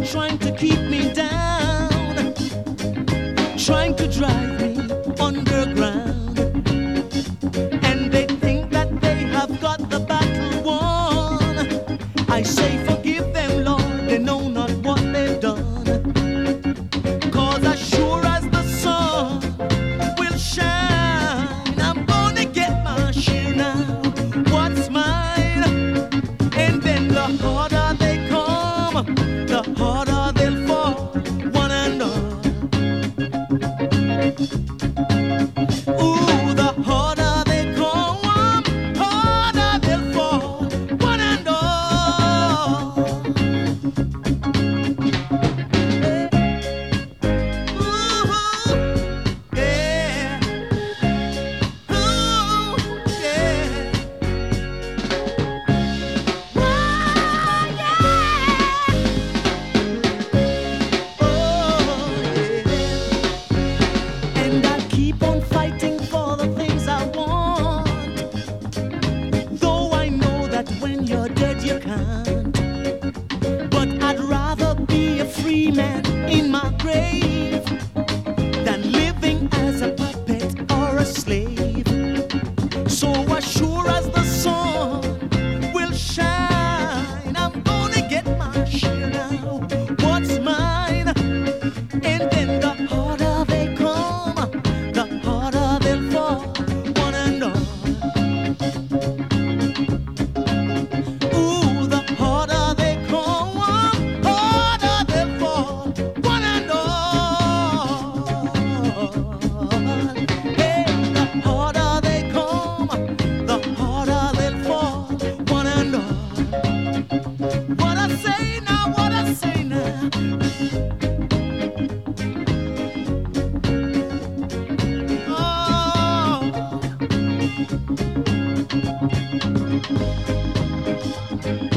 trying to keep me down, trying to drive me underground. And they think that they have got the battle won. I say forgive them, Lord, they know not what they've done. 'Cause as sure as the sun will shine, I'm gonna get my share now. What's mine? And then the harder they come, the harder they'll fall, one and all. Ooh, the harder they come, harder they'll fall, one and all. Ooh, yeah. Ooh, yeah. And I keep on fighting for the things I want, though I know that when you're dead you can't. But I'd rather be a free man in my grave than living as a puppet or a slave. So as sure as the sun will shine, I'm gonna get my share now. What's mine? And then the harder they come, the harder they'll fall, one and all. Ooh, the harder they come, harder they'll fall, one and all. Hey, the harder they come, the harder they'll fall, one and all. What I say now, what I say now. Oh.